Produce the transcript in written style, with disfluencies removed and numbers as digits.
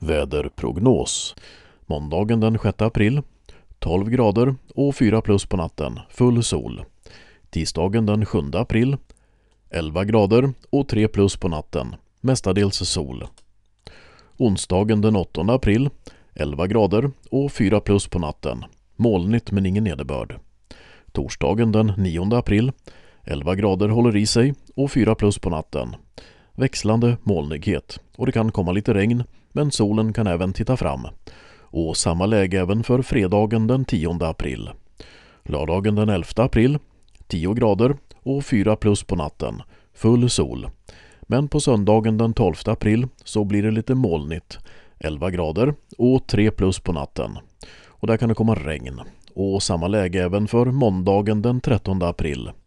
Väderprognos. Måndagen den 6 april. 12 grader och 4 plus på natten. Full sol. Tisdagen den 7 april. 11 grader och 3 plus på natten. Mestadels sol. Onsdagen den 8 april. 11 grader och 4 plus på natten. Molnigt men ingen nederbörd. Torsdagen den 9 april. 11 grader håller i sig och 4 plus på natten. Växlande molnighet och det kan komma lite regn, men solen kan även titta fram. Och samma läge även för fredagen den 10 april. Lördagen den 11 april. 10 grader och 4 plus på natten. Full sol. Men på söndagen den 12 april så blir det lite molnigt. 11 grader och 3 plus på natten. Och där kan det komma regn. Och samma läge även för måndagen den 13 april.